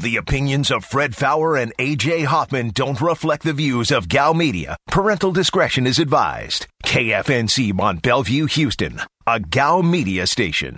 The opinions of Fred Fowler and A.J. Hoffman don't reflect the views of Gal Media. Parental discretion is advised. KFNC Mont Bellevue, Houston, a Gal Media station.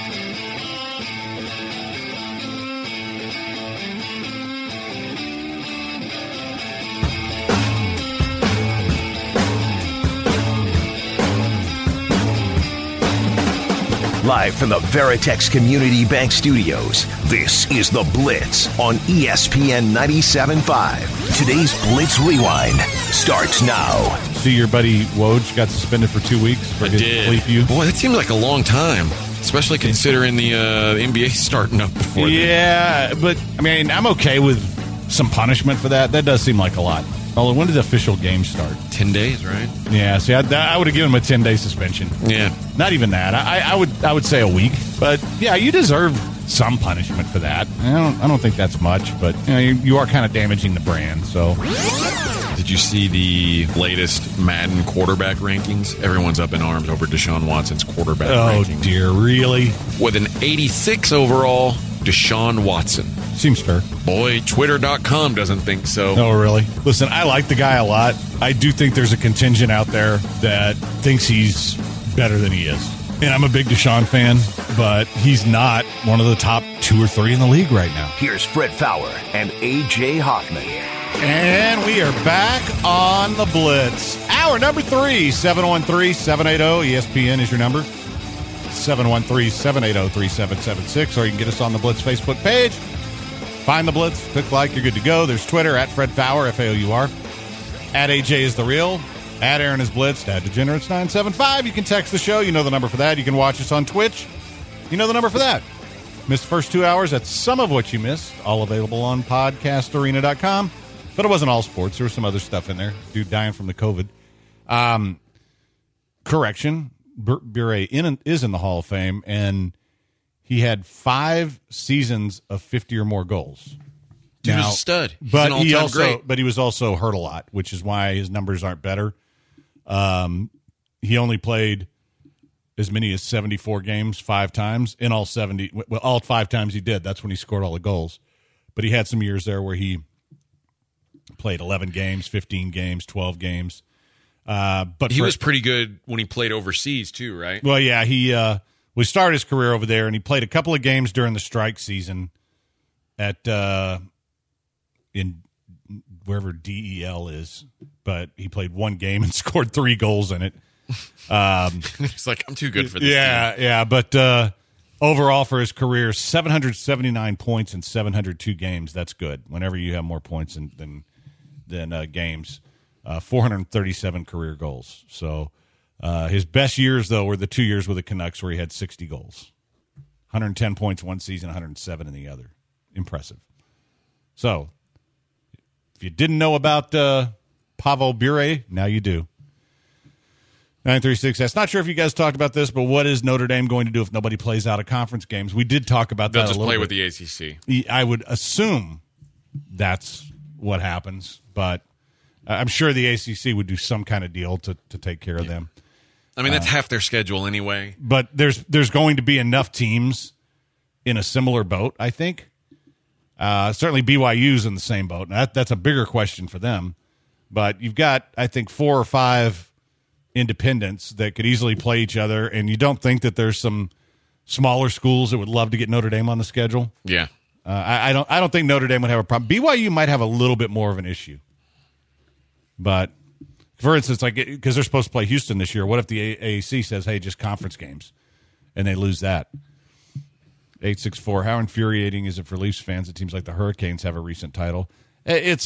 Live from the Veritex Community Bank Studios, this is The Blitz on ESPN 97.5. Today's Blitz Rewind starts now. See, your buddy Woj got suspended for 2 weeks for his Bleep You. Boy, that seemed like a long time, especially considering the NBA starting up before Yeah, but, I mean, I'm okay with some punishment for that. That does seem like a lot. Although, when did the official game start? 10 days, right? Yeah, see, I would have given him a 10-day suspension. Yeah. Not even that. I would say a week. But, yeah, you deserve some punishment for that. I don't think that's much, but you are kind of damaging the brand, so. Did you see the latest Madden quarterback rankings? Everyone's up in arms over Deshaun Watson's quarterback rankings. Oh, dear, really? With an 86 overall, Deshaun Watson. Seems fair. Boy, Twitter.com doesn't think so. Oh, really? Listen, I like the guy a lot. I do think there's a contingent out there that thinks he's better than he is. And I'm a big Deshaun fan, but he's not one of the top 2 or 3 in the league right now. Here's Fred Fowler and A.J. Hoffman. And we are back on the Blitz. Hour number 3, 713-780. ESPN is your number. 713-780-3776. Or you can get us on the Blitz Facebook page. Find the Blitz, click like, you're good to go. There's Twitter, at Fred Fowler, F-A-O-U-R. At AJ is the real. At Aaron is Blitz. At Degenerates 975. You can text the show. You know the number for that. You can watch us on Twitch. You know the number for that. Missed the first 2 hours. That's some of what you missed. All available on podcastarena.com. But it wasn't all sports. There was some other stuff in there. Dude dying from the COVID. Correction. Bure is in the Hall of Fame, and he had 5 seasons of 50 or more goals. Dude was a stud. He's But an all-time great. But he was also hurt a lot, which is why his numbers aren't better. He only played as many as 74 games 5 times. In all 70, well, all 5 times he did. That's when he scored all the goals. But he had some years there where he played 11 games, 15 games, 12 games. But he was pretty good when he played overseas too, right? Well, yeah, he started his career over there, and he played a couple of games during the strike season at in wherever DEL is, but he played 1 game and scored 3 goals in it. He's like, I'm too good for this. Yeah. But overall for his career, 779 points in 702 games. That's good. Whenever you have more points than games. 437 career goals. So his best years, though, were the 2 years with the Canucks where he had 60 goals. 110 points one season, 107 in the other. Impressive. So if you didn't know about Pavel Bure, now you do. 936. Not sure if you guys talked about this, but what is Notre Dame going to do if nobody plays out of conference games? We did talk about that a little bit. They'll just play with the ACC. I would assume that's what happens, but I'm sure the ACC would do some kind of deal to take care of them. I mean, that's half their schedule anyway. But there's going to be enough teams in a similar boat, I think. Certainly BYU's in the same boat. Now, that's a bigger question for them. But you've got, I think, 4 or 5 independents that could easily play each other, and you don't think that there's some smaller schools that would love to get Notre Dame on the schedule? Yeah. I don't think Notre Dame would have a problem. BYU might have a little bit more of an issue. But, for instance, like because they're supposed to play Houston this year, what if the AAC says, hey, just conference games, and they lose that? 864, how infuriating is it for Leafs fans? It seems like the Hurricanes have a recent title. I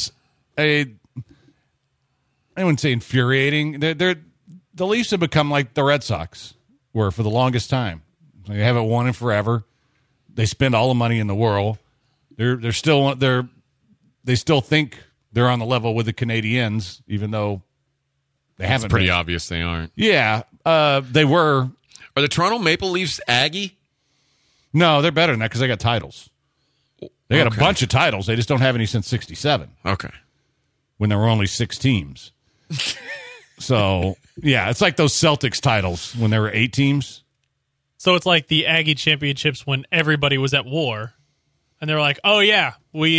wouldn't say infuriating. The Leafs have become like the Red Sox were for the longest time. They haven't won in forever. They spend all the money in the world. They still think they're on the level with the Canadiens, even though they haven't. It's pretty obvious they aren't. Yeah, they were. Are the Toronto Maple Leafs Aggie? No, they're better than that because they got titles. They got a bunch of titles. They just don't have any since '67. Okay. When there were only 6 teams. So, yeah, it's like those Celtics titles when there were 8 teams. So it's like the Aggie championships when everybody was at war. And they're like, oh, yeah,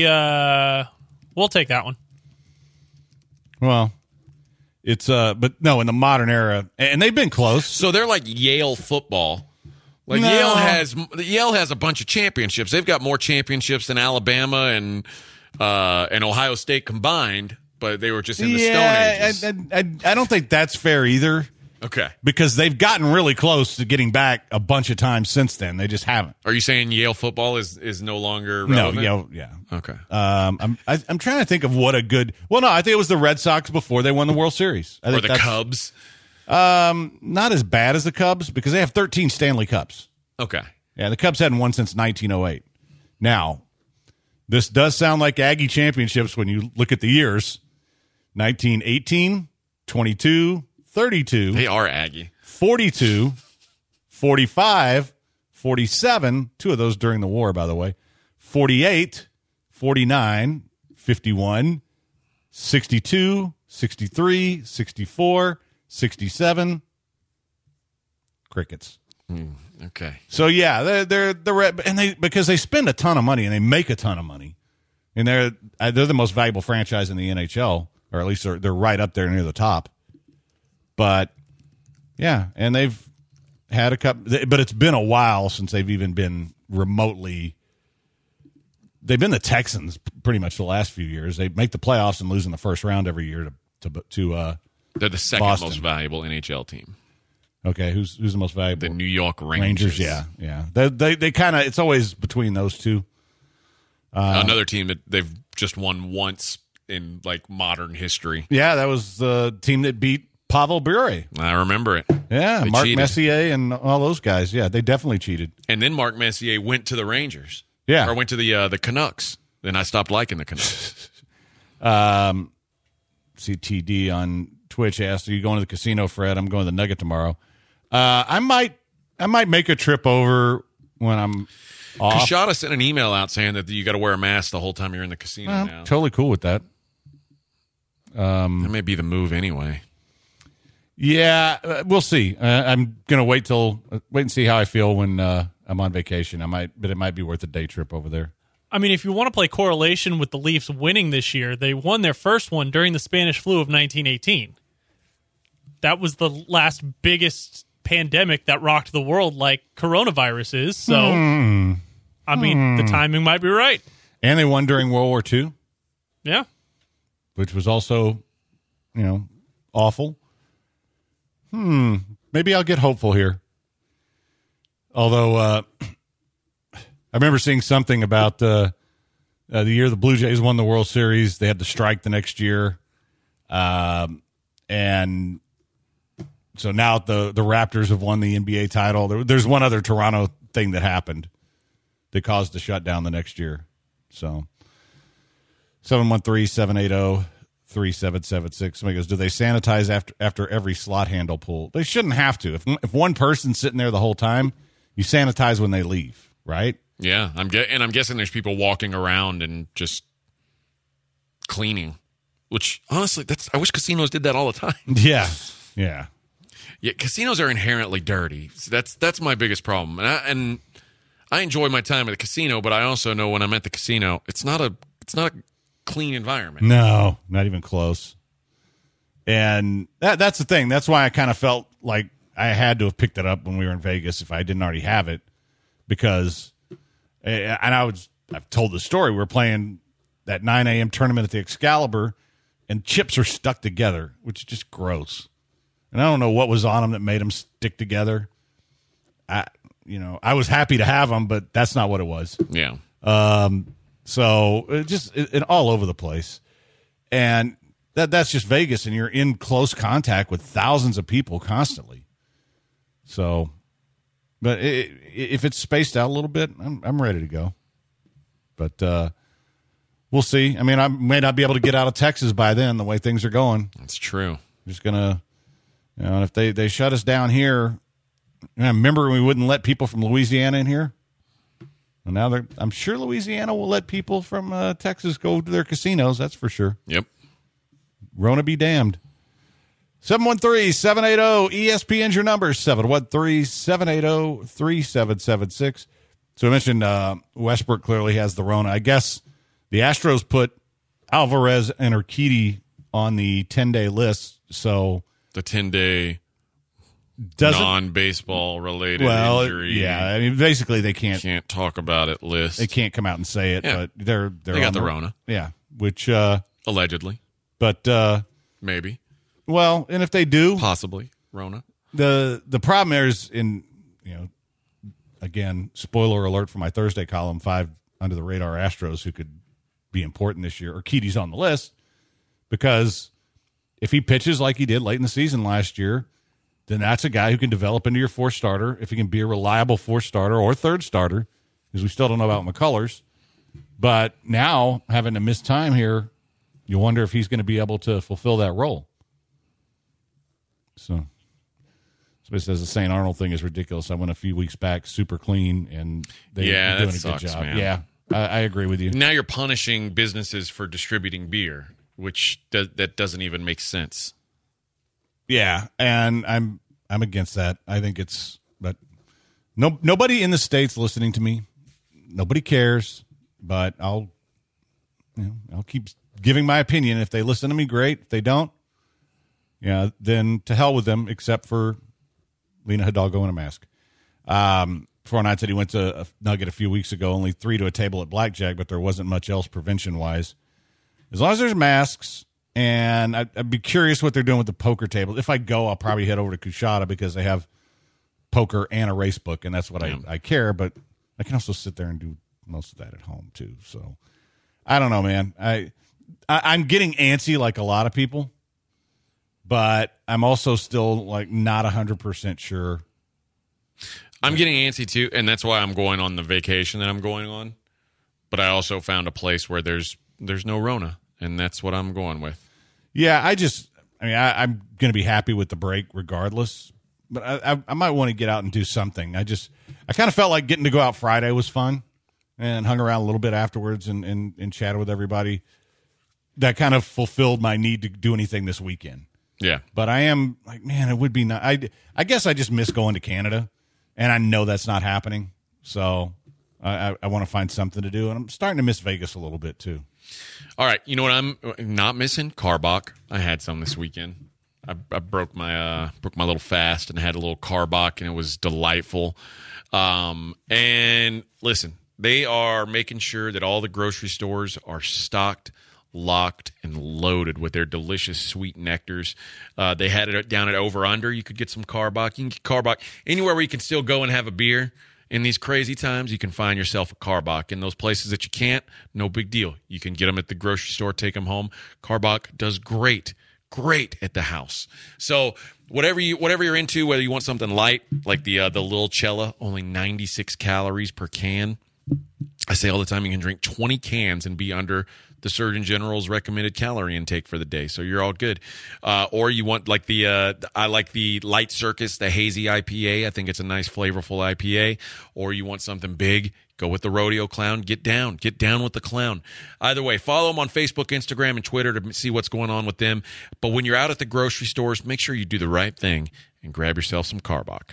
we'll take that one. Well, it's but no, in the modern era, and they've been close. So they're like Yale football. Like No. Yale has a bunch of championships. They've got more championships than Alabama and Ohio State combined, but they were just in the Stone Ages. I don't think that's fair either. Okay. Because they've gotten really close to getting back a bunch of times since then. They just haven't. Are you saying Yale football is no longer relevant? No, yeah. Okay. I'm trying to think of what a good. Well, no, I think it was the Red Sox before they won the World Series. Or the Cubs. Not as bad as the Cubs because they have 13 Stanley Cups. Okay. Yeah, the Cubs hadn't won since 1908. Now, this does sound like Aggie championships when you look at the years. 1918, 22, 32. They are Aggie. 42, 45, 47, two of those during the war, by the way, 48, 49, 51, 62, 63, 64, 67. Crickets. Okay. So yeah, they're because they spend a ton of money and they make a ton of money, and they're the most valuable franchise in the NHL, or at least they're right up there near the top. But yeah, and they've had a couple, but it's been a while since they've even been remotely. They've been the Texans pretty much the last few years. They make the playoffs and lose in the first round every year to they're the second Boston. most valuable NHL team. Okay, who's the most valuable? The New York Rangers. Yeah. They kind of, it's always between those two. Another team that they've just won once in like modern history. Yeah, that was the team that beat Pavel Bure. I remember it. Yeah, They Mark cheated. Messier and all those guys. Yeah, they definitely cheated. And then Mark Messier went to the Rangers. Yeah. Or went to the Canucks. Then I stopped liking the Canucks. CTD on Twitch asked, "Are you going to the casino, Fred?" I'm going to the Nugget tomorrow. I might make a trip over when I'm off. Kashada sent an email out saying that you got to wear a mask the whole time you're in the casino I'm now. totally cool with that. That may be the move anyway. Yeah, we'll see. I'm gonna wait and see how I feel when I'm on vacation. But it might be worth a day trip over there. I mean, if you want to play correlation with the Leafs winning this year, they won their first one during the Spanish flu of 1918. That was the last biggest pandemic that rocked the world like coronavirus is. So, I mean, the timing might be right. And they won during World War II, Yeah. which was also, awful. Maybe I'll get hopeful here. Although I remember seeing something about the year the Blue Jays won the World Series. They had to strike the next year. And so now the Raptors have won the NBA title. There's one other Toronto thing that happened that caused the shutdown the next year. So 713-780-3776. Somebody goes, do they sanitize after every slot handle pull? They shouldn't have to. If one person's sitting there the whole time, you sanitize when they leave, right? Yeah, I'm guessing there's people walking around and just cleaning. Which honestly, I wish casinos did that all the time. Yeah. Yeah, casinos are inherently dirty. So that's my biggest problem. And I enjoy my time at the casino, but I also know when I'm at the casino, it's not a clean environment. No, not even close. And that's the thing. That's why I kind of felt like I had to have picked it up when we were in Vegas if I didn't already have it, because I've told the story. We were playing that 9 a.m. tournament at the Excalibur, and chips are stuck together, which is just gross. And I don't know what was on them that made them stick together. I was happy to have them, but that's not what it was. Yeah. So it all over the place. And that's just Vegas, and you're in close contact with thousands of people constantly. So, but if it's spaced out a little bit, I'm ready to go. But we'll see. I mean, I may not be able to get out of Texas by then, the way things are going. That's true. Just going to, if they shut us down here, remember we wouldn't let people from Louisiana in here? And now I'm sure Louisiana will let people from Texas go to their casinos. That's for sure. Yep. Rona be damned. 713-780-ESPN's your number. 713-780-3776. So I mentioned Westbrook clearly has the Rona. I guess the Astros put Alvarez and Urquidy on the 10-day list. So the 10-day doesn't non-baseball related injury. Yeah, I mean, basically they can't talk about it list. They can't come out and say it, but they got the Rona. Yeah, which allegedly, but maybe. Well, and if they do, possibly Rona. The problem there is again, spoiler alert for my Thursday column, 5 under the radar Astros who could be important this year. Urquidy's on the list because if he pitches like he did late in the season last year, then that's a guy who can develop into your fourth starter. If he can be a reliable fourth starter or third starter, because we still don't know about McCullers. But now, having to miss time here, you wonder if he's going to be able to fulfill that role. So, somebody says the St. Arnold thing is ridiculous. I went a few weeks back, super clean, and they're doing a sucks, good job. Man. Yeah, I agree with you. Now you're punishing businesses for distributing beer, which that doesn't even make sense. Yeah, and I'm against that. I think but nobody in the States listening to me. Nobody cares, but I'll keep giving my opinion. If they listen to me, great. If they don't, then to hell with them, except for Lena Hidalgo in a mask. 409 said he went to a Nugget a few weeks ago, only 3 to a table at blackjack, but there wasn't much else prevention-wise. As long as there's masks, and I'd be curious what they're doing with the poker table. If I go, I'll probably head over to Coushatta because they have poker and a race book, and that's what I care, but I can also sit there and do most of that at home, too. So, I don't know, man. I'm getting antsy like a lot of people, but I'm also still not 100% sure. I'm getting antsy too, and that's why I'm going on the vacation that I'm going on. But I also found a place where there's no Rona, and that's what I'm going with. Yeah, I'm going to be happy with the break regardless, but I might want to get out and do something. I kind of felt like getting to go out Friday was fun, and hung around a little bit afterwards and chatted with everybody. That kind of fulfilled my need to do anything this weekend. Yeah. But I am man, it would be not. I guess I just miss going to Canada, and I know that's not happening. So I want to find something to do, and I'm starting to miss Vegas a little bit too. All right, you know what I'm not missing? Carbach. I had some this weekend. I broke my little fast and had a little Carbach, and it was delightful. And listen, they are making sure that all the grocery stores are stocked, locked, and loaded with their delicious sweet nectars. They had it down at Over Under. You could get some Carbach. You can get Carbach anywhere where you can still go and have a beer. In these crazy times, you can find yourself a Carbach. In those places that you can't, no big deal. You can get them at the grocery store, take them home. Carbach does great at the house. So whatever you're into, whether you want something light like the Lil Cella, only 96 calories per can. I say all the time you can drink 20 cans and be under the Surgeon General's recommended calorie intake for the day, so you're all good. Or you want I like the Light Circus, the hazy IPA. I think it's a nice, flavorful IPA. Or you want something big, go with the Rodeo Clown. Get down with the clown. Either way, follow them on Facebook, Instagram, and Twitter to see what's going on with them. But when you're out at the grocery stores, make sure you do the right thing and grab yourself some Carbach.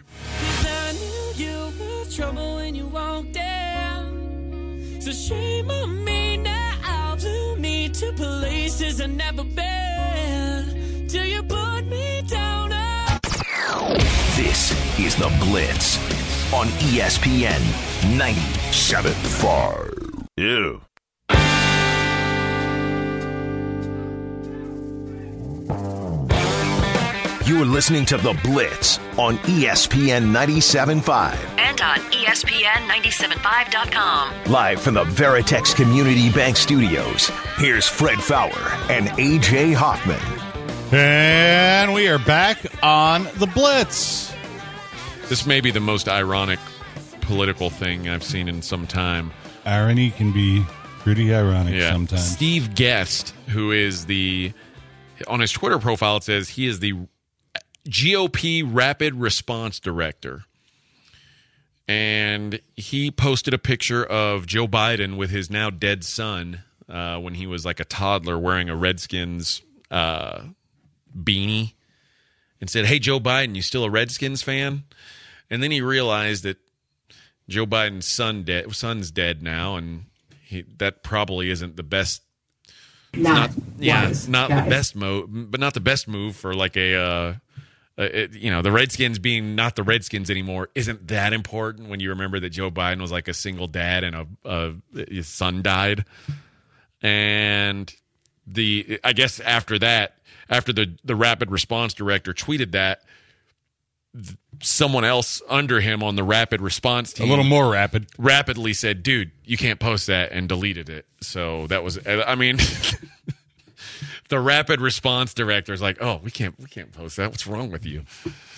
So shame on me now, blew me to places I've never been, till you put me down. This is The Blitz on ESPN 97.5. Ew. You're listening to The Blitz on ESPN 97.5. And on ESPN975.com. Live from the Veritex Community Bank Studios, here's Fred Fowler and A.J. Hoffman. And we are back on The Blitz. This may be the most ironic political thing I've seen in some time. Irony can be pretty ironic sometimes. Steve Guest, who is on his Twitter profile, it says he is the GOP Rapid Response Director. And he posted a picture of Joe Biden with his now dead son when he was like a toddler wearing a Redskins beanie and said, "Hey, Joe Biden, you still a Redskins fan?" And then he realized that Joe Biden's son's dead now, and that probably isn't the best. Not the best move, but not the best move for like the Redskins being not the Redskins anymore isn't that important when you remember that Joe Biden was like a single dad and his son died. And I guess after that, after the rapid response director tweeted that, someone else under him on the rapid response team, a little more rapid, rapidly said, "Dude, you can't post that," and deleted it. So that was, I mean, the rapid response director is like, "Oh, we can't post that. What's wrong with you?"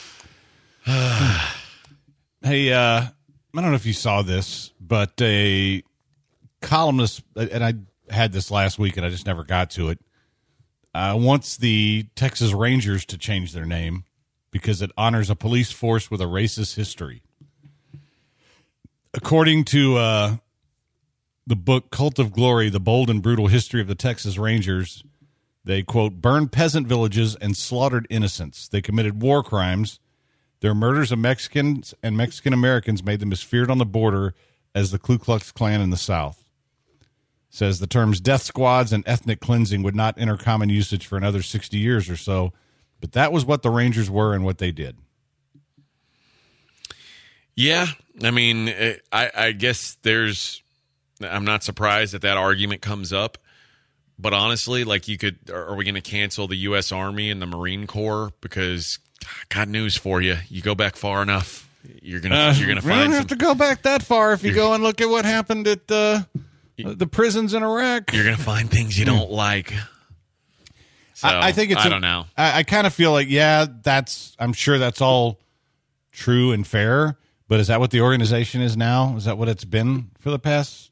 Hey, I don't know if you saw this, but a columnist, and I had this last week and I just never got to it, wants the Texas Rangers to change their name because it honors a police force with a racist history. According to the book Cult of Glory, The Bold and Brutal History of the Texas Rangers, they, quote, burned peasant villages and slaughtered innocents. They committed war crimes. Their murders of Mexicans and Mexican-Americans made them as feared on the border as the Ku Klux Klan in the South. Says the terms death squads and ethnic cleansing would not enter common usage for another 60 years or so, but that was what the Rangers were and what they did. Yeah, I mean, I guess I'm not surprised that argument comes up, but honestly, like are we going to cancel the U.S. Army and the Marine Corps? Because, got news for you. You go back far enough, you're gonna find. We don't have to go back that far if you go and look at what happened at the prisons in Iraq. You're gonna find things you don't like. So, I think I don't know. I kind of feel like, I'm sure that's all true and fair, but is that what the organization is now? Is that what it's been for the past,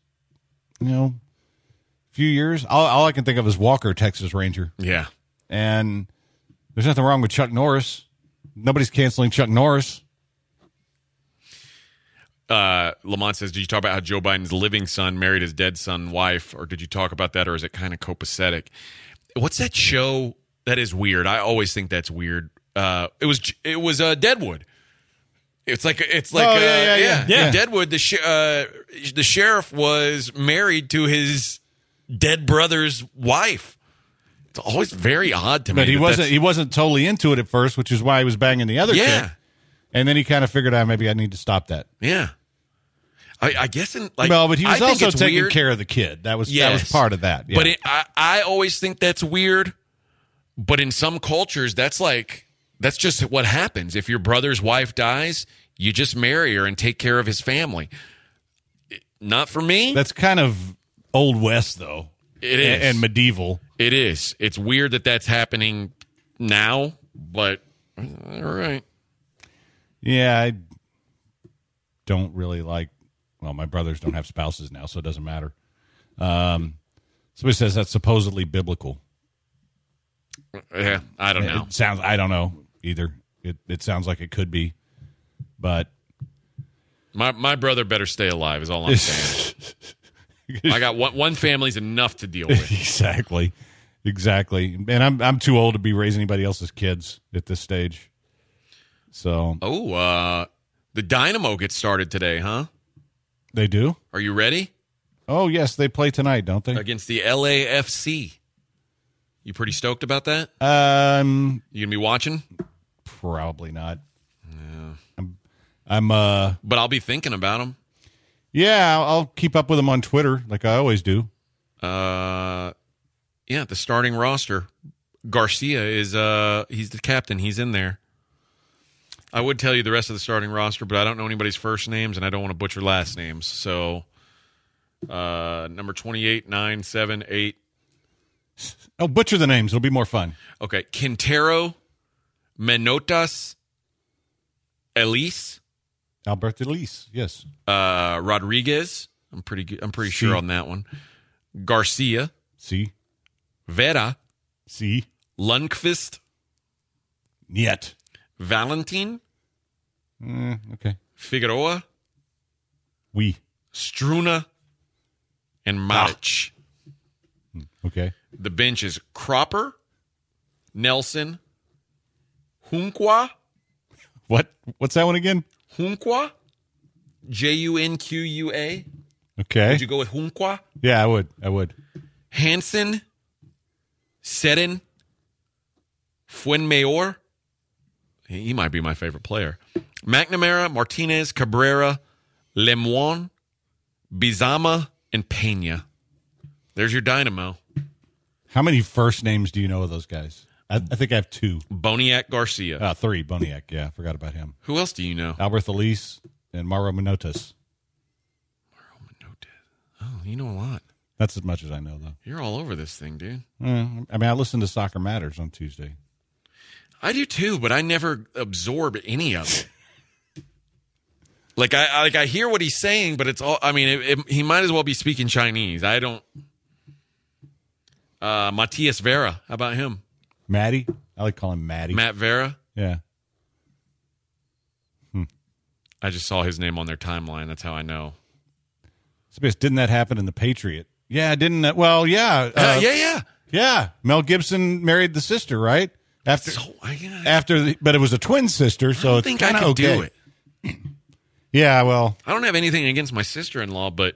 few years? All I can think of is Walker, Texas Ranger. Yeah. And there's nothing wrong with Chuck Norris. Nobody's canceling Chuck Norris. Lamont says, did you talk about how Joe Biden's living son married his dead son's wife, or did you talk about that, or is it kind of copacetic? What's that show that is weird? I always think that's weird. It was Deadwood. It's like Deadwood. The sheriff was married to his dead brother's wife. It's always very odd to me. But he wasn't totally into it at first, which is why he was banging the other chick. And then he kind of figured out maybe I need to stop that. Yeah. I guess but he was also taking care of the kid. That was part of that. Yeah. But I always think that's weird. But in some cultures, that's just what happens. If your brother's wife dies, you just marry her and take care of his family. Not for me. That's kind of Old West, though. It is. And medieval. It is. It's weird that that's happening now, but all right. Yeah, I don't really like. Well, my brothers don't have spouses now, so it doesn't matter. Somebody says that's supposedly biblical. Yeah, I don't know. I don't know either. It sounds like it could be, but my brother better stay alive is all I'm saying. I got one family's enough to deal with. Exactly. And I'm too old to be raising anybody else's kids at this stage. So. The Dynamo gets started today, huh? They do? Are you ready? Oh, yes, they play tonight, don't they? Against the LAFC. You pretty stoked about that? You gonna be watching? Probably not. Yeah. I'm but I'll be thinking about them. Yeah, I'll keep up with them on Twitter like I always do. The starting roster. Garcia is he's the captain. He's in there. I would tell you the rest of the starting roster, but I don't know anybody's first names, and I don't want to butcher last names. So, number 28, 9, 7, 8. Oh, butcher the names. It'll be more fun. Okay. Quintero, Menotas, Elise. Alberto Elise, yes. Rodriguez. I'm pretty sure on that one. Garcia. See. Vera. See. Lundqvist. Niet. Valentin. Okay. Figueroa. Oui. Struna. And Maric. Okay. The bench is Cropper, Nelson, Hunqua. What's that one again? Hunqua. Junqua. Okay. Would you go with Junqua? Yeah, I would. Hansen, Seddon, Fuenmayor. He might be my favorite player. McNamara, Martinez, Cabrera, Lemoine, Bizama, and Pena. There's your dynamo. How many first names do you know of those guys? I think I have 2. Boniek Garcia. 3. Boniek. Yeah, I forgot about him. Who else do you know? Albert Elise and Mauro Manotas. Oh, you know a lot. That's as much as I know, though. You're all over this thing, dude. I listen to Soccer Matters on Tuesday. I do too, but I never absorb any of it. I hear what he's saying, but it's all. I mean, he might as well be speaking Chinese. I don't. Matias Vera, how about him? Matty, I like calling him Matty. Matt Vera. Yeah. I just saw his name on their timeline. That's how I know. Didn't that happen in The Patriot? Yeah, didn't that? Well, yeah. Yeah. Mel Gibson married the sister, right? But it was a twin sister, so it's kind of okay. Do it. Yeah, well, I don't have anything against my sister-in-law, but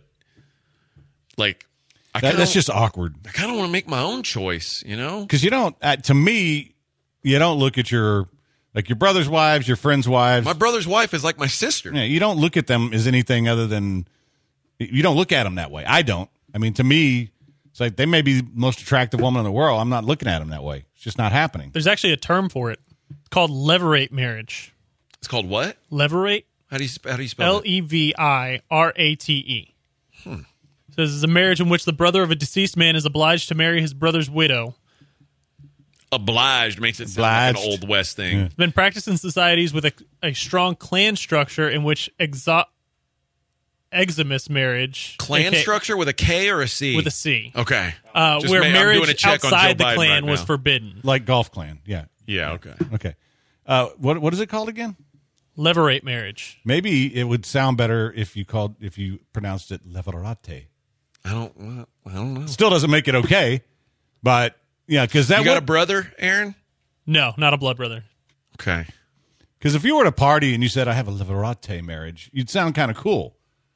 that's just awkward. I kind of want to make my own choice, you know? Because you don't. To me, you don't look at your brother's wives, your friends' wives. My brother's wife is like my sister. Yeah, you don't look at them as anything other than. You don't look at them that way. I don't. I mean, to me, it's like they may be the most attractive woman in the world. I'm not looking at them that way. It's just not happening. There's actually a term for it. It's called levirate marriage. It's called what? Levirate. How do you spell it? Levirate. So this is a marriage in which the brother of a deceased man is obliged to marry his brother's widow. Obliged makes it sound like an Old West thing. Yeah. It's been practiced in societies with a strong clan structure in which exogamous marriage. Clan structure with a K or a C? With a C. Okay. Where marriage outside the clan was forbidden. Like Golf Clan, yeah. Yeah, okay. Okay. What is it called again? Levirate marriage. Maybe it would sound better if you pronounced it levirate. I don't know. Still doesn't make it okay, but yeah, because that You got a brother, Aaron? No, not a blood brother. Okay. Because if you were at a party and you said, I have a levirate marriage, you'd sound kind of cool.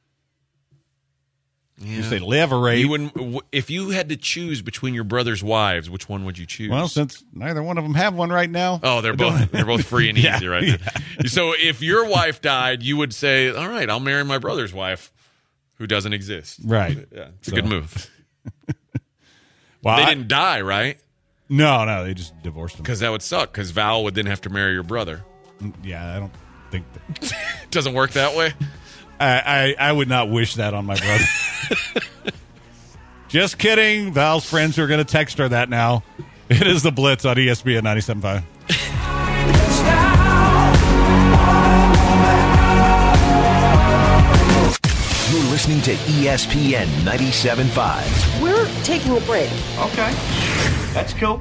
Yeah. You say levirate. You wouldn't. If you had to choose between your brother's wives, which one would you choose? Well, since neither one of them have one right now. Oh, they're both free and easy right now. So if your wife died, you would say, all right, I'll marry my brother's wife who doesn't exist. Right. Yeah, it's a good move. Well, they didn't die, right? No, they just divorced them. Because that would suck, because Val would then have to marry your brother. Yeah, I don't think that. Doesn't work that way? I would not wish that on my brother. Just kidding. Val's friends are going to text her that now. It is the Blitz on ESPN 97.5. You're listening to ESPN 97.5. We're taking a break. Okay. That's cool.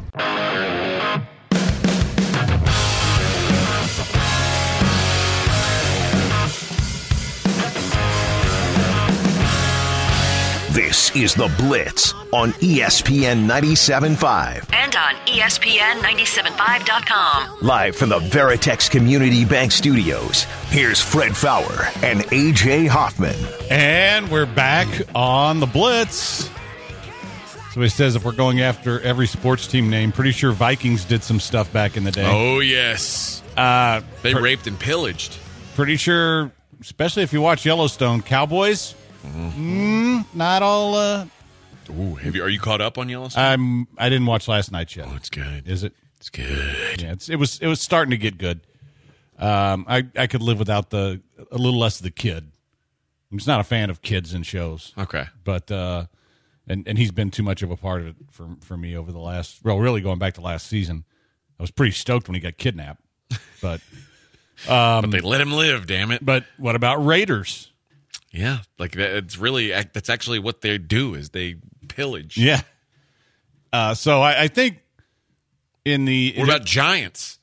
This is The Blitz on ESPN 97.5. And on ESPN975.com. Live from the Veritex Community Bank Studios, here's Fred Fowler and AJ Hoffman. And we're back on The Blitz. Somebody says if we're going after every sports team name, pretty sure Vikings did some stuff back in the day. Oh, yes. They raped and pillaged. Pretty sure, especially if you watch Yellowstone, Cowboys... not all. Ooh, are you caught up on Yellowstone? I didn't watch last night yet. Oh, it's good. Is it? It's good. Yeah, it was starting to get good. I could live without a little less of the kid. I'm just not a fan of kids in shows. Okay, but and he's been too much of a part of it for me over the last. Well, really going back to last season, I was pretty stoked when he got kidnapped, but but they let him live. Damn it! But what about Raiders? Yeah, like that's actually what they do is they pillage. Yeah. So I think what about Giants?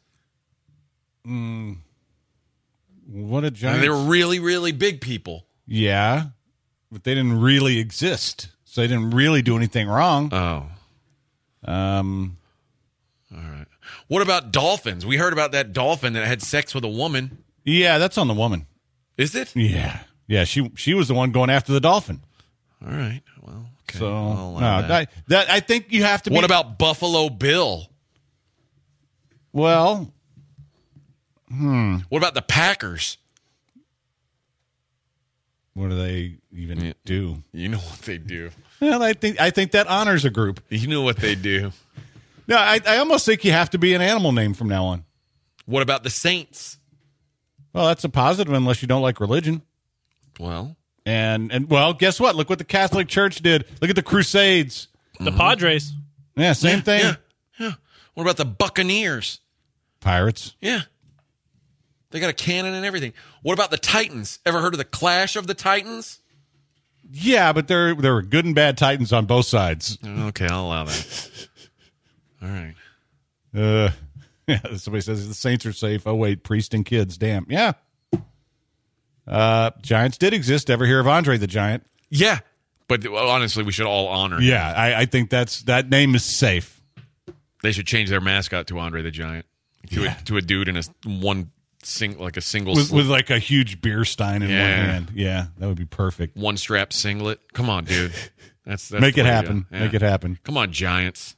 What a Giants? I mean, they were really, really big people. Yeah, but they didn't really exist, so they didn't really do anything wrong. Oh. All right. What about dolphins? We heard about that dolphin that had sex with a woman. Yeah, that's on the woman. Is it? Yeah. Yeah, she was the one going after the dolphin. All right. Well, okay. So I'll allow that. I think you have to be. What about Buffalo Bill? Well, What about the Packers? what do they even do? You know what they do. Well, I think that honors a group. You know what they do. No, I almost think you have to be an animal name from now on. What about the Saints? Well, that's a positive unless you don't like religion. Well, And well, guess what? Look what the Catholic Church did. Look at the Crusades. The Padres. Yeah, same thing. Yeah. What about the Buccaneers? Pirates. Yeah. They got a cannon and everything. What about the Titans? Ever heard of the Clash of the Titans? Yeah, but there were good and bad Titans on both sides. Okay, I'll allow that. All right. Yeah, somebody says the Saints are safe. Oh, wait, Priest and kids. Damn. Yeah. Giants did exist. Ever hear of Andre the Giant? Yeah. But honestly, we should all honor him. Yeah, I think that name is safe. They should change their mascot to Andre the Giant. To a dude in a single With like a huge beer stein in Yeah. one hand. Yeah, that would be perfect. one strap singlet. Come on, dude. That's Make the it way to happen. go. Yeah. Make it happen. Come on, Giants.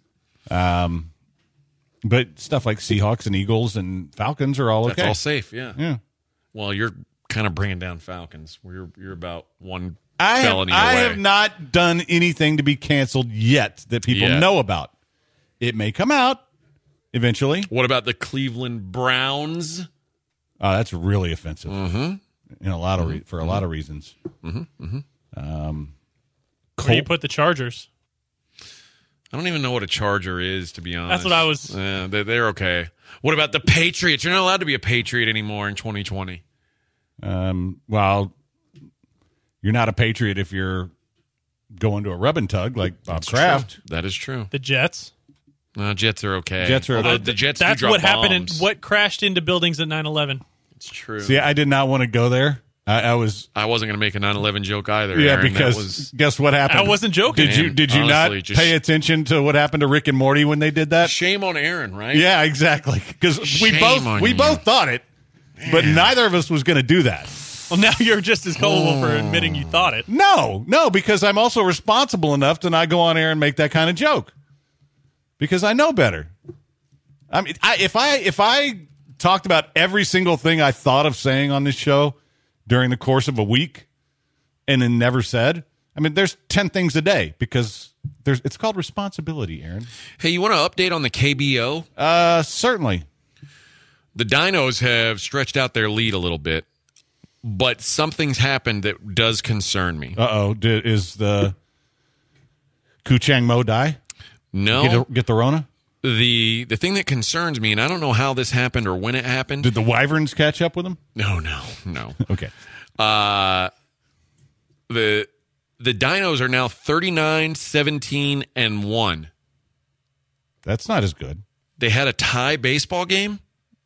But stuff like Seahawks and Eagles and Falcons are all okay. That's all safe. Yeah. Yeah. Well, you're kind of bringing down Falcons. You're about one I felony away. have not done anything to be canceled yet that people Yet. know about. It may come out eventually. What about the Cleveland Browns? Oh, that's really offensive. In a lot of for a lot of reasons. Where do you put the Chargers? I don't even know what a Charger is, to be honest. That's what I was- Yeah, they're okay. What about the Patriots? You're not allowed to be a Patriot anymore in 2020. Well, you're not a patriot if you're going to a rub and tug like Bob Kraft. That is true. The Jets. Jets are okay. Jets are- Although the Jets That's do drop what happened and bombs. what crashed into buildings at 9/11. It's true. See, I did not want to go there. I was I wasn't going to make a 9/11 joke either. yeah Aaron. because that was, guess what happened? I wasn't joking. Did you Man, not honestly, just- pay attention to what happened to Rick and Morty when they did that? shame on Aaron, right? Yeah, exactly. Because we Shame both on we you. both thought it, but neither of us was going to do that. Well, now you're just as culpable for admitting you thought it. No, because I'm also responsible enough to not go on air and make that kind of joke because I know better. I mean, if I talked about every single thing I thought of saying on this show during the course of a week and then never said, I mean, there's 10 things a day because it's called responsibility, Aaron. Hey, you want to update on the KBO? Certainly. The Dinos have stretched out their lead a little bit, but something's happened that does concern me. Uh-oh. Is the Kuchang Mo die? No, Get the Rona? the thing that concerns me, and I don't know how this happened or when it happened. Did the Wyverns catch up with him? No. Okay. The Dinos are now 39-17-1. That's not as good. They had a tie baseball game.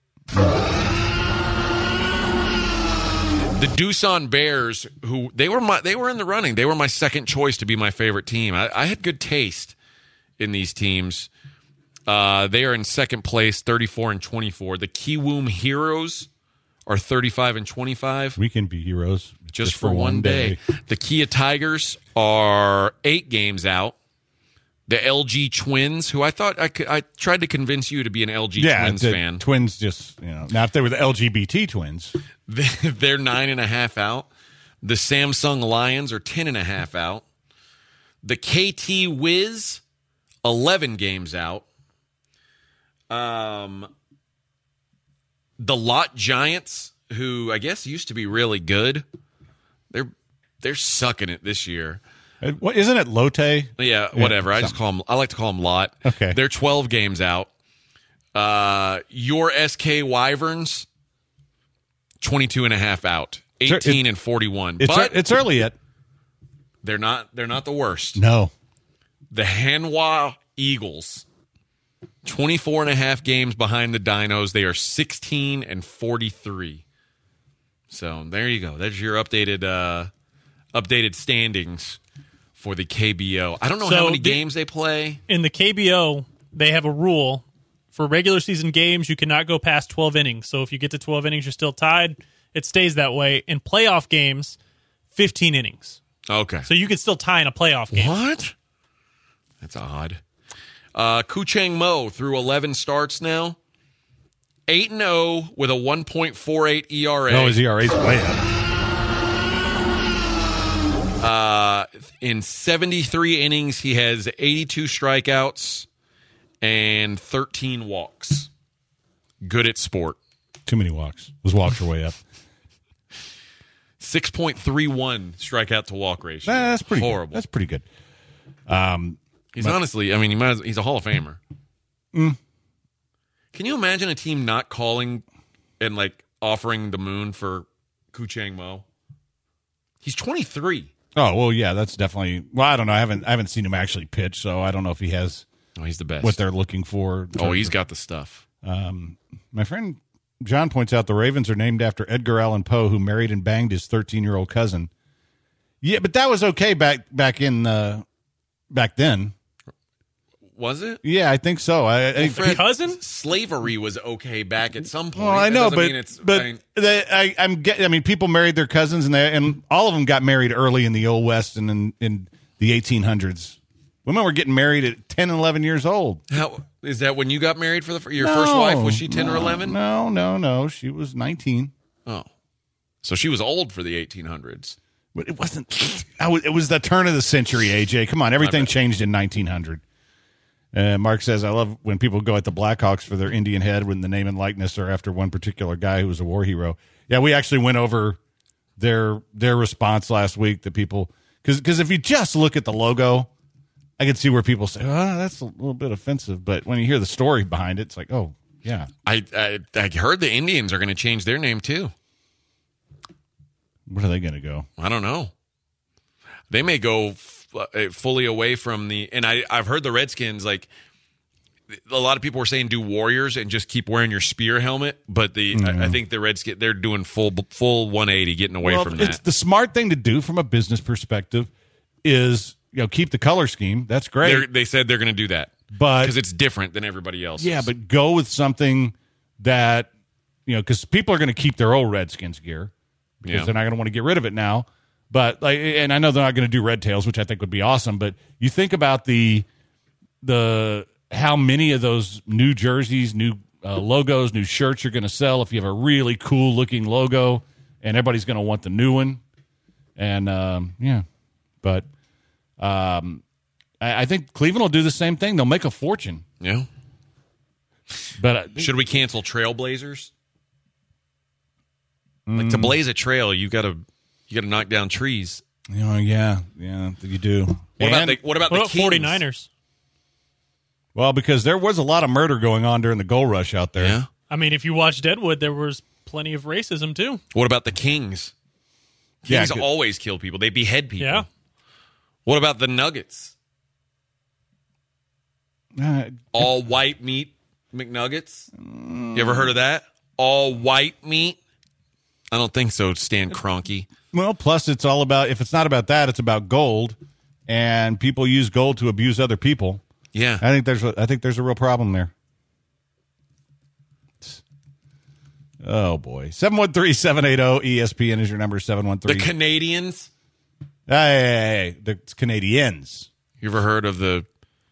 The Doosan Bears, who they were in the running. They were my second choice to be my favorite team. I had good taste in these teams. They are in second place, 34-24. The Kiwoom Heroes are 35-25. We can be heroes Just for one day. The Kia Tigers are 8 games out. The LG Twins, who I thought I tried to convince you to be an LG Twins the fan. Twins just, now if they were the LGBT twins, They're 9.5 out. The Samsung Lions are 10.5 out. The KT Wiz, 11 games out. The Lot Giants, who I guess used to be really good, they're sucking it this year. what isn't it Lotte? Yeah, whatever. I like to call them Lot. Okay. They're 12 games out. Your SK Wyverns, 22.5 out. 18-41. But It's early yet. they're not the worst. No. The Hanwha Eagles, 24.5 games behind the Dinos. They are 16-43. So there you go. That's your updated standings for the KBO. I don't know So how many the- games they play. In the KBO, they have a rule for regular season games. You cannot go past 12 innings. So if you get to 12 innings, you're still tied. It stays that way. In playoff games, 15 innings. Okay. So you could still tie in a playoff game. What? That's odd. Kuchang Mo through 11 starts now. 8-0 with a 1.48 ERA. No, his ERA's way up. In 73 innings, he has 82 strikeouts and 13 walks. Good at sport. Too many walks. Those walks are way up. 6.31 strikeout to walk ratio. That's pretty horrible. Good. That's pretty good. He's honestly, I mean, he's a Hall of Famer. Can you imagine a team not calling and like offering the moon for Kuchang Mo? He's 23. Oh well, yeah, that's definitely. Well, I don't know. I haven't seen him actually pitch, so I don't know if he has. Oh, he's the best. What they're looking for. Oh, he's got the stuff. My friend John points out the Ravens are named after Edgar Allan Poe, who married and banged his 13-year-old cousin. Yeah, but that was okay back then. Was it? Yeah, I think so. Fred, cousin? Slavery was okay back at some point. Well, I know, I mean, people married their cousins, and all of them got married early in the Old West and in the 1800s. Women were getting married at 10 and 11 years old. How is that when you got married for your first wife? Was she 10 or 11? No. She was 19. Oh, so she was old for the 1800s. But it wasn't. It was the turn of the century, AJ. Come on, everything changed in 1900. Mark says, I love when people go at the Blackhawks for their Indian head when the name and likeness are after one particular guy who was a war hero. Yeah, we actually went over their response last week that people – because if you just look at the logo, I could see where people say, oh, that's a little bit offensive. But when you hear the story behind it, it's like, oh, yeah. I heard the Indians are going to change their name too. Where are they going to go? I don't know. They may go fully away from the – and I've heard the Redskins, like a lot of people were saying do Warriors and just keep wearing your spear helmet. But I think the Redskins, they're doing full 180, getting away from that. It's the smart thing to do from a business perspective is, keep the color scheme. That's great. They said they're going to do that. Because it's different than everybody else. Yeah, but go with something that, because people are going to keep their old Redskins gear because they're not going to want to get rid of it now. But and I know they're not going to do Red Tails, which I think would be awesome. But you think about the how many of those new jerseys, new logos, new shirts you're going to sell if you have a really cool looking logo, and everybody's going to want the new one. And but I think Cleveland will do the same thing. They'll make a fortune. Yeah. But should we cancel Trailblazers? Like to blaze a trail, you got to knock down trees. Yeah, you do. What about the 49ers? Well, because there was a lot of murder going on during the gold rush out there. Yeah. I mean, if you watch Deadwood, there was plenty of racism too. What about the Kings? Kings always kill people. They behead people. Yeah. What about the Nuggets? All white meat McNuggets? You ever heard of that? All white meat? I don't think so, Stan Kroenke. Well, plus it's all about, if it's not about that, it's about gold, and people use gold to abuse other people. Yeah. I think there's a real problem there. Oh, boy. 713-780-ESPN is your number, 713. The Canadians? Hey, the Canadians. You ever heard of that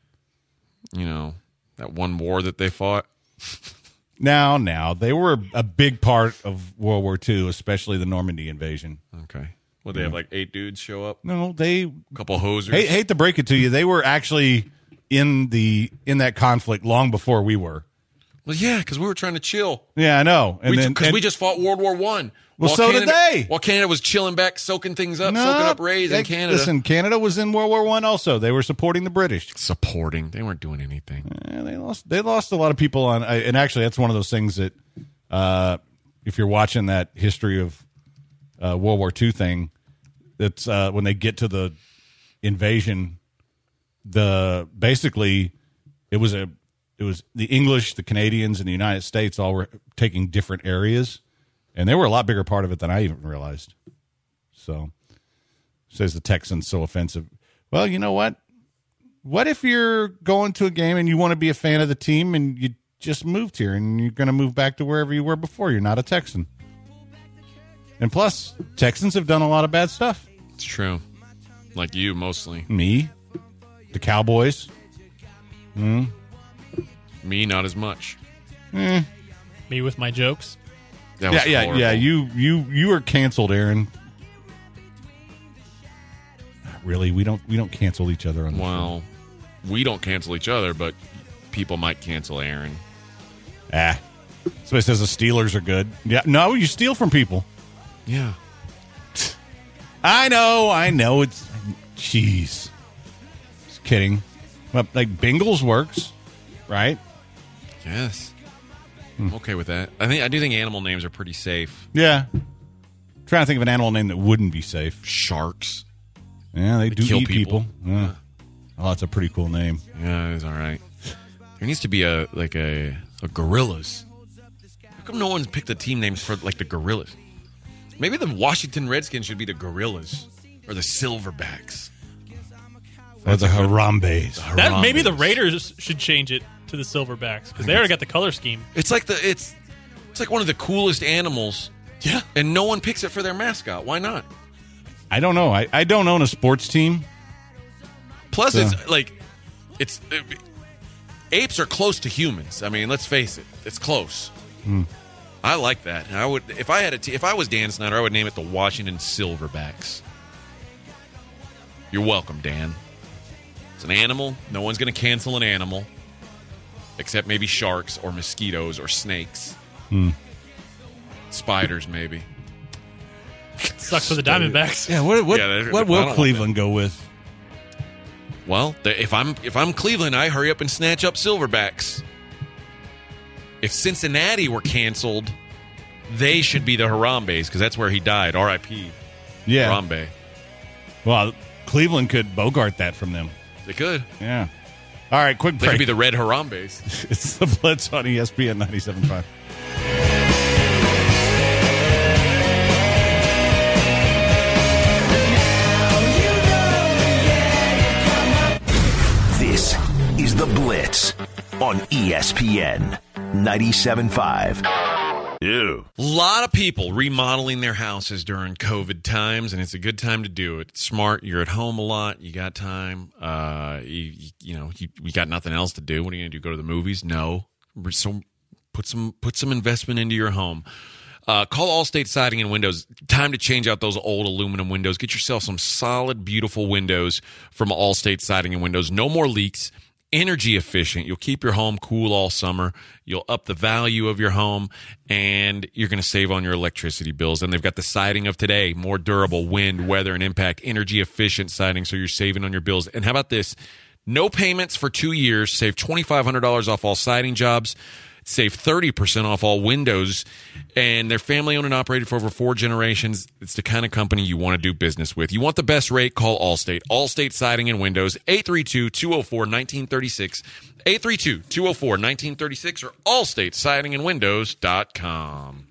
one war that they fought? Now, they were a big part of World War II, especially the Normandy invasion. Okay. Well, they have like 8 dudes show up? No, a couple hosers? Hate to break it to you, they were actually in that conflict long before we were. Well, yeah, because we were trying to chill. Yeah, I know. Because we just fought World War I. Well, so did they. While Canada was chilling back, soking things up, soaking up rays in Canada. Listen, Canada was in World War I also. They were supporting the British. Supporting. They weren't doing anything. They lost a lot of people on. And actually, that's one of those things that if you're watching that history of World War II thing, that's when they get to the invasion, basically it was the English, the Canadians, and the United States all were taking different areas. And they were a lot bigger part of it than I even realized. So, says the Texans so offensive. Well, you know what? What if you're going to a game and you want to be a fan of the team and you just moved here and you're going to move back to wherever you were before? You're not a Texan. And plus, Texans have done a lot of bad stuff. It's true. Like you, mostly. Me? The Cowboys? Me, not as much. Me with my jokes. That was horrible. Yeah. You are canceled, Aaron. Really, we don't cancel each other on the show. Well, we don't cancel each other, but people might cancel Aaron. Somebody says the Steelers are good. Yeah, no, you steal from people. Yeah. I know. It's jeez. Just kidding. But like Bengals works, right? Yes. I'm okay with that. I do think animal names are pretty safe. Yeah. Trying to think of an animal name that wouldn't be safe. Sharks. Yeah, they do kill eat people. people. Yeah. Oh, that's a pretty cool name. Yeah, it is all right. There needs to be a gorillas. How come no one's picked the team names for like the gorillas? Maybe the Washington Redskins should be the Gorillas or the Silverbacks. Or the Harambes. Maybe the Raiders should change it to the Silverbacks because they already got the color scheme. It's like it's like one of the coolest animals. Yeah. And no one picks it for their mascot. Why not? I don't know. I don't own a sports team. Plus, it's apes are close to humans. I mean, let's face it, it's close. I like that. I would if I was Dan Snyder, I would name it the Washington Silverbacks. You're welcome, Dan. It's an animal. No one's going to cancel an animal, except maybe sharks or mosquitoes or snakes. Spiders, maybe. Sucks for the Diamondbacks. Yeah, what I will don't want Cleveland go with? Well, if I'm Cleveland, I hurry up and snatch up Silverbacks. If Cincinnati were canceled, they should be the Harambes because that's where he died. R.I.P. Yeah. Harambe. Well, Cleveland could Bogart that from them. They could. Yeah. All right, quick They break. could be the Red Harambes. It's the Blitz on ESPN 97.5. This is The Blitz on ESPN 97.5. Ew. A lot of people remodeling their houses during COVID times, and it's a good time to do it. It's smart. You're at home a lot. You got time. We got nothing else to do. What are you going to do? Go to the movies? No. So put some investment into your home. Call Allstate Siding and Windows. Time to change out those old aluminum windows. Get yourself some solid, beautiful windows from Allstate Siding and Windows. No more leaks. Energy efficient. You'll keep your home cool all summer. You'll up the value of your home, and you're going to save on your electricity bills. And they've got the siding of today, more durable, wind, weather, and impact, energy efficient siding, so you're saving on your bills. And how about this? No payments for 2 years. Save $2,500 off all siding jobs. Save 30% off all windows, and they're family-owned and operated for over 4 generations. It's the kind of company you want to do business with. You want the best rate? Call Allstate. Allstate Siding and Windows, 832-204-1936, 832-204-1936, or allstatesidingandwindows.com.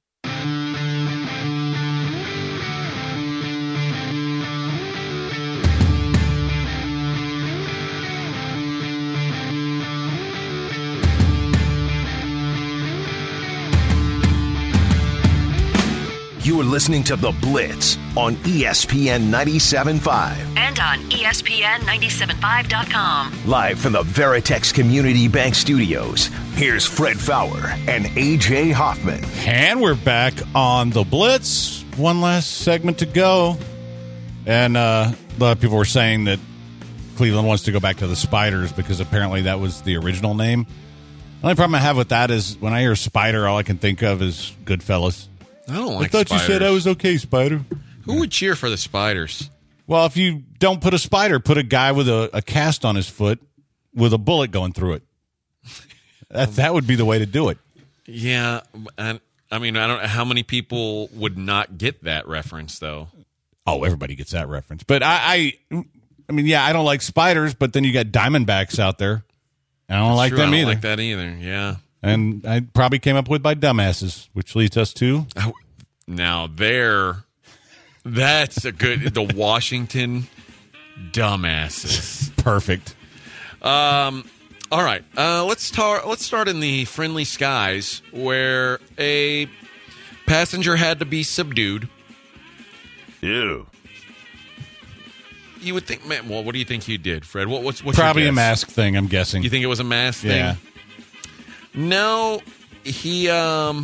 You are listening to The Blitz on ESPN 97.5. And on ESPN975.com. Live from the Veritex Community Bank Studios, here's Fred Fowler and A.J. Hoffman. And we're back on The Blitz. One last segment to go. And a lot of people were saying that Cleveland wants to go back to the Spiders because apparently that was the original name. The only problem I have with that is when I hear Spider, all I can think of is Goodfellas. I don't like I thought spiders. you said I was okay, Spider. Who would cheer for the Spiders? Well, if you don't put a spider, put a guy with a cast on his foot with a bullet going through it. That would be the way to do it. Yeah, and I mean, I don't know how many people would not get that reference, though. Oh, everybody gets that reference. But I mean, yeah, I don't like spiders, but then you got Diamondbacks out there. I don't like True, them I don't either. like that either, yeah. And I probably came up with by dumbasses, which leads us to... Now, that's a good... The Washington dumbasses. Perfect. All right, let's start in the friendly skies where a passenger had to be subdued. Ew. you would think, man, well, what do you think he did, Fred? What's Probably your a guess? mask thing, I'm guessing. You think it was a mask Yeah. thing? No, he, about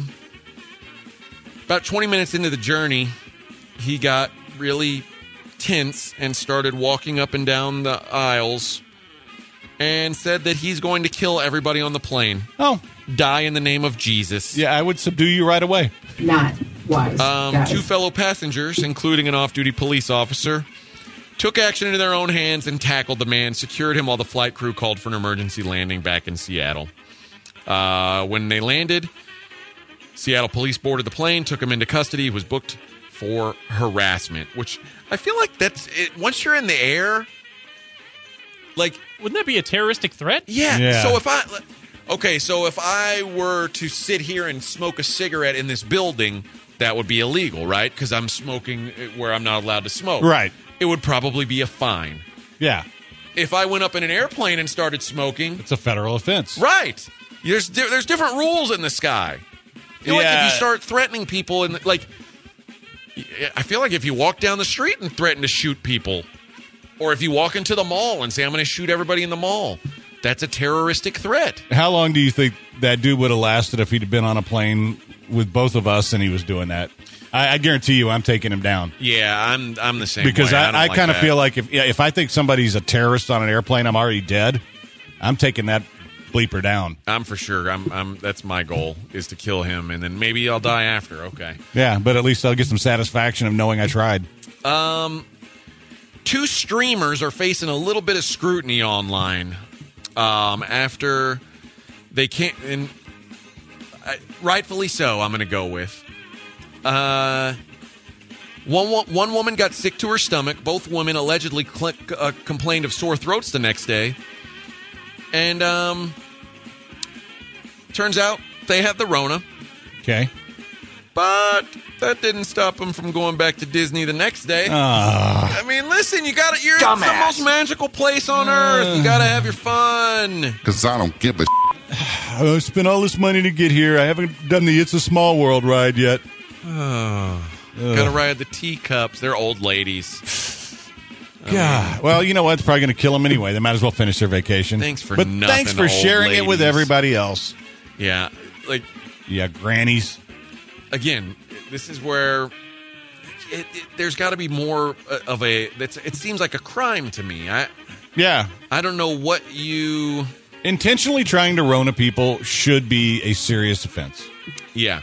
20 minutes into the journey, he got really tense and started walking up and down the aisles and said that he's going to kill everybody on the plane. Oh, Die in the name of Jesus. yeah, I would subdue you right away. Not wise, guys. 2 fellow passengers, including an off-duty police officer, took action into their own hands and tackled the man, secured him while the flight crew called for an emergency landing back in Seattle. When they landed, Seattle police boarded the plane, took him into custody. He was booked for harassment, which I feel like that's it. Once you're in the air, like, Wouldn't that be a terroristic threat? yeah. So if I were to sit here and smoke a cigarette in this building, that would be illegal, right? Because I'm smoking where I'm not allowed to smoke. Right. It would probably be a fine. Yeah, If I went up in an airplane and started smoking, it's a federal offense. right? There's different rules in the sky. I feel like if Yeah. you start threatening people, and like, I feel like if you walk down the street and threaten to shoot people, or if you walk into the mall and say I'm going to shoot everybody in the mall, that's a terroristic threat. How long do you think that dude would have lasted if he'd been on a plane with both of us and he was doing that? I guarantee you I'm taking him down. Yeah, I'm the same Because way. I don't kind of like feel that. like if I think somebody's a terrorist on an airplane, I'm already dead. I'm taking that bleeper down. I'm for sure. I'm that's my goal, is to kill him, and then maybe I'll die after. Okay. Yeah, but at least I'll get some satisfaction of knowing I tried. 2 streamers are facing a little bit of scrutiny online after they can't, and rightfully so, I'm going to go with. One woman got sick to her stomach. Both women allegedly complained of sore throats the next day. And turns out they had the Rona. Okay. But that didn't stop them from going back to Disney the next day. Ah. I mean, listen, you're it's the most magical place on earth. You got to have your fun. Because I don't give a I spent all this money to get here. I haven't done the It's a Small World ride yet. Got to ride the teacups. They're old ladies. God. Well, you know what? It's probably going to kill them anyway. They might as well finish their vacation. Thanks for but nothing, thanks for old sharing it with ladies. everybody else. Yeah. Like, Yeah, grannies. again, this is where there's got to be more of a. It seems like a crime to me. Yeah. I don't know what you. Intentionally trying to Rona people should be a serious offense. Yeah.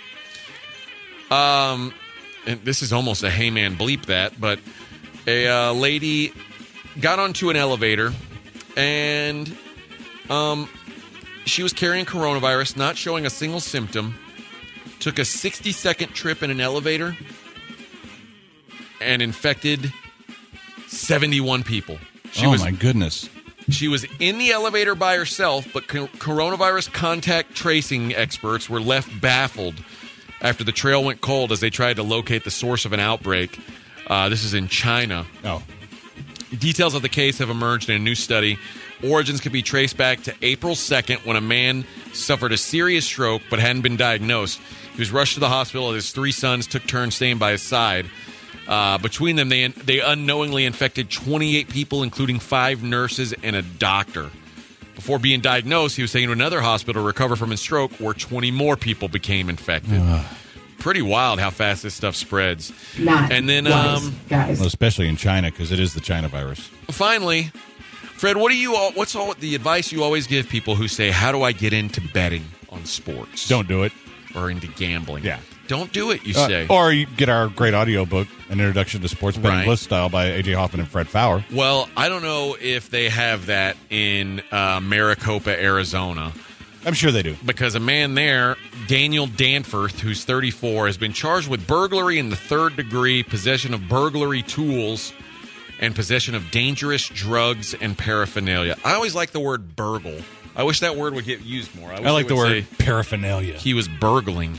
And this is almost a hey man bleep that, but a lady got onto an elevator and she was carrying coronavirus, not showing a single symptom. Took a 60-second trip in an elevator and infected 71 people. My goodness. She was in the elevator by herself, but coronavirus contact tracing experts were left baffled after the trail went cold as they tried to locate the source of an outbreak. This is in China. Oh. Details of the case have emerged in a new study. Origins could be traced back to April 2nd when a man suffered a serious stroke but hadn't been diagnosed. He was rushed to the hospital and his 3 sons took turns staying by his side. Between them, they unknowingly infected 28 people, including 5 nurses and a doctor. Before being diagnosed, he was taken to another hospital to recover from his stroke, where 20 more people became infected. Pretty wild how fast this stuff spreads. Not And then, wise, guys. Well, especially in China, because it is the China virus. Finally, Fred, what's all the advice you always give people who say, "How do I get into betting on sports?" Don't do it. Or into gambling. Yeah. Don't do it, you say. Or you get our great audio book, An Introduction to Sports Betting Right. Bliss Style by A.J. Hoffman and Fred Fowler. Well, I don't know if they have that in Maricopa, Arizona, I'm sure they do. because a man there, Daniel Danforth, who's 34, has been charged with burglary in the 3rd degree, possession of burglary tools, and possession of dangerous drugs and paraphernalia. I always like the word burgle. I wish that word would get used more. I like the word paraphernalia. He was burgling.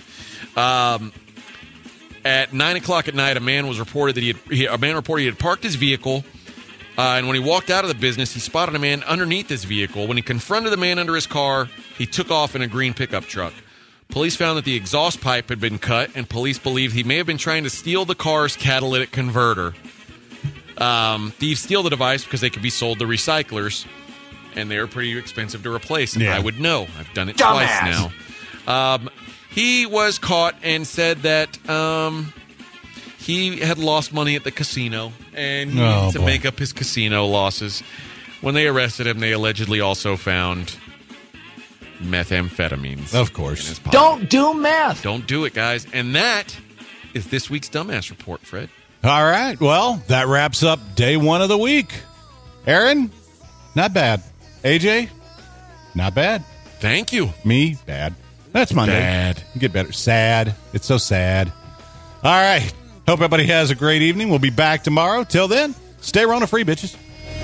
At 9 o'clock at night, a man was reported that he had parked his vehicle, and when he walked out of the business, he spotted a man underneath his vehicle. When he confronted the man under his car, he took off in a green pickup truck. Police found that the exhaust pipe had been cut, and police believe he may have been trying to steal the car's catalytic converter. Thieves steal the device because they can be sold to recyclers, and they're pretty expensive to replace. Yeah. I would know. I've done it twice now. He was caught and said that he had lost money at the casino and he needed to make up his casino losses. When they arrested him, they allegedly also found methamphetamines. Of course. Don't do meth. Don't do it, guys. And that is this week's Dumbass Report, Fred. All right. Well, that wraps up day one of the week. Aaron, not bad. AJ, not bad. Thank you. Me, bad. That's Monday. Bad. You get better. Sad. It's so sad. All right. Hope everybody has a great evening. We'll be back tomorrow. Till then, stay Rona free, bitches.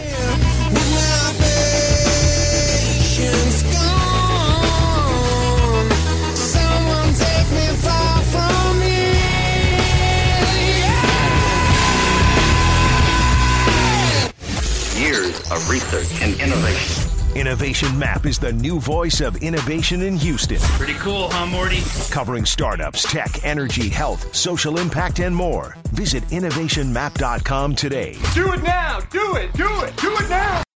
Years of research and innovation. Innovation Map is the new voice of innovation in Houston. Pretty cool, huh, Morty? Covering startups, tech, energy, health, social impact, and more. Visit innovationmap.com today. Do it now. Do it. Do it. Do it now.